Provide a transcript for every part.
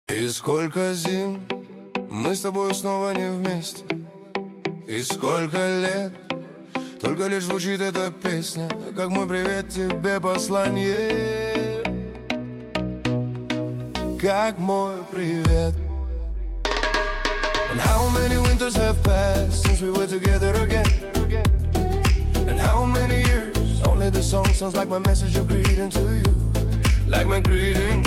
И сколько зим мы с тобой снова не вместе. И сколько лет только лишь звучит эта песня, как мой привет тебе послание, как мой привет. And how many winters have passed since we were together again? And how many years? Only the song sounds like my message of greeting to you, like my greeting.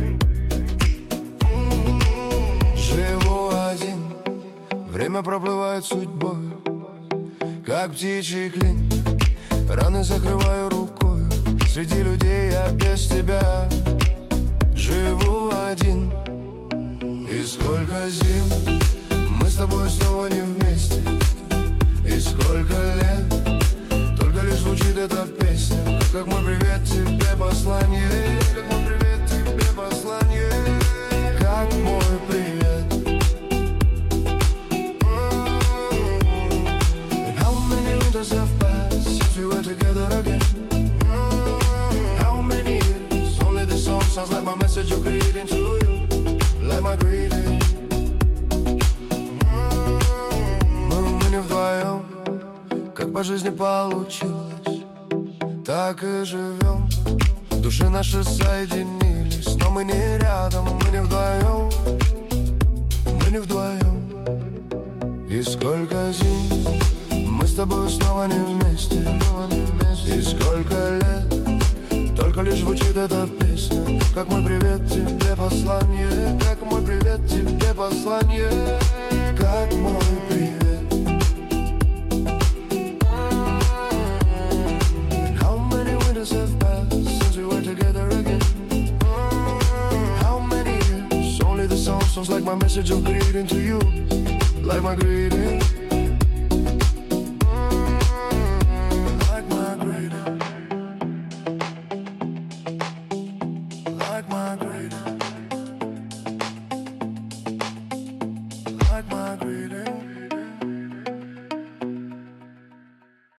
Живу один, время проплывает судьбой, как птичий клин. Раны закрываю рукой, среди людей я без тебя. Живу один. И сколько зим мы с тобой снова не вместе. И сколько лет только лишь звучит эта песня, как мой привет тебе послание, как мой привет тебе послание, как мой привет. And how many winters have passed since we were together again? How many years? Only this song sounds like my message of greeting to you, like my greeting. Мы не вдвоем, как по жизни получилось, так и живем. Души наши соединились, но мы не рядом, мы не вдвоем, мы не вдвоем. И сколько зим мы с тобой снова не вместе. И сколько лет только лишь звучит эта песня, как мой привет тебе послание, как мой привет тебе послание, как мой привет. And how many winters have passed since we were together again? How many years? Only the song sounds like my message of greeting to you, like my greeting. Like my greeting. Like my greeting. Like my greeting.